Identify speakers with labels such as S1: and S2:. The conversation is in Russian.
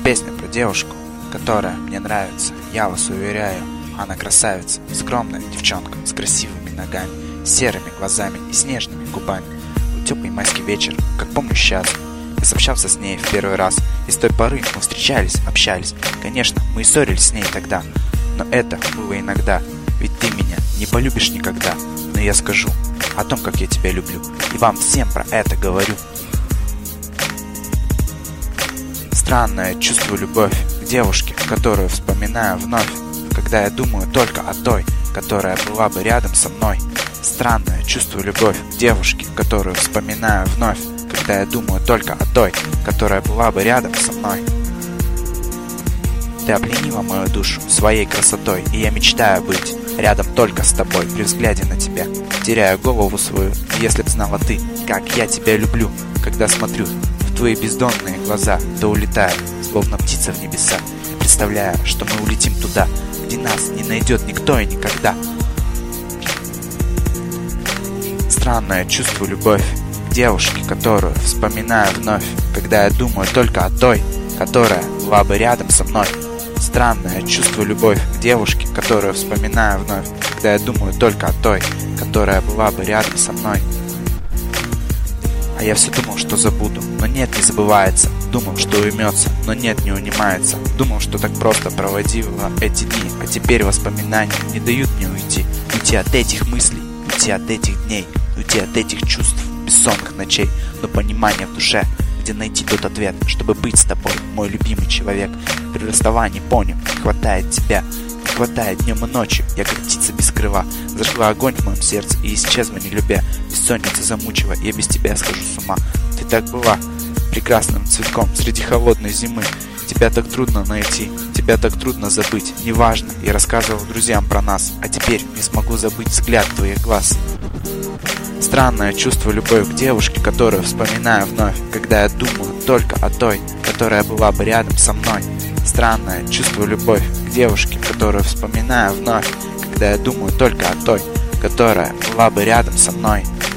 S1: песня про девушку, которая мне нравится, я вас уверяю. Она красавица, скромная девчонка с красивыми ногами, серыми глазами и снежными губами. Был теплый майский вечер, как помню сейчас. Я сообщался с ней в первый раз, и с той поры мы встречались, общались. Конечно, мы и ссорились с ней тогда, но это было иногда. Ведь ты меня не полюбишь никогда, но я скажу о том, как я тебя люблю, и вам всем про это говорю. Странное чувство любовь к девушке, которую вспоминаю вновь, когда я думаю только о той, которая была бы рядом со мной. Странное чувство любовь к девушке, которую вспоминаю вновь, когда я думаю только о той, которая была бы рядом со мной. Ты опленила мою душу своей красотой, и я мечтаю быть рядом только с тобой. При взгляде на тебя теряю голову свою. И если б знала ты, как я тебя люблю, когда смотрю в твои бездонные глаза, то улетаю, словно птица в небеса, представляя, что мы улетим туда, где нас не найдет никто и никогда. Странное чувство любовь к девушке, которую вспоминаю вновь, когда я думаю только о той, которая была бы рядом со мной. Странное чувство любовь к девушке, которую вспоминаю вновь, когда я думаю только о той, которая была бы рядом со мной. А я все думал, что забуду, но нет, не забывается. Думал, что уймется, но нет, не унимается. Думал, что так просто проводила эти дни, а теперь воспоминания не дают мне уйти. Уйти от этих мыслей, уйти от этих дней, уйти от этих чувств, бессонных ночей, но понимание в душе, где найти тот ответ, чтобы быть с тобой, мой любимый человек. При расставании понял, не хватает тебя, не хватает днем и ночью. Я как птица без крыла, зажгла огонь в моем сердце и исчезла не любя. Бессонница замучила, я без тебя схожу с ума. Ты так была прекрасным цветком среди холодной зимы. Тебя так трудно найти, тебя так трудно забыть. Неважно, я рассказывал друзьям про нас, а теперь не смогу забыть взгляд твоих глаз. Странное чувство любовь к девушке, которую вспоминаю вновь, когда я думаю только о той, которая была бы рядом со мной. Странное чувство любовь к девушке, которую вспоминаю вновь, когда я думаю только о той, которая была бы рядом со мной.